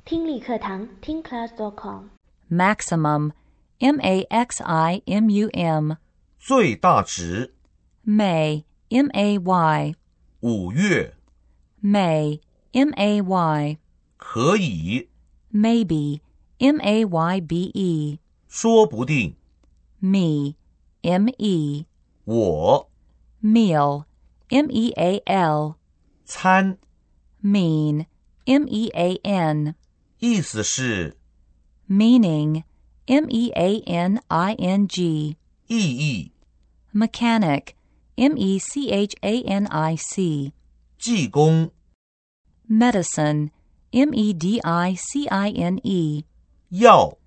听力课堂听 class.com Maximum, M-A-X-I-M-U-M. 最大值。 May, M-A-Y. 5月。 May, M-A-Y. 可以。 Maybe, M-A-Y-B-E. 说不定。 Me, M-E. 我。 Meal, M-E-A-L. 餐。 Mean, M-E-A-N. 意思是。 Meaning, M-E-A-N-I-N-G. 意义。 Mechanic, M-E-C-H-A-N-I-C. 技工。 Medicine, M-E-D-I-C-I-N-E. 药。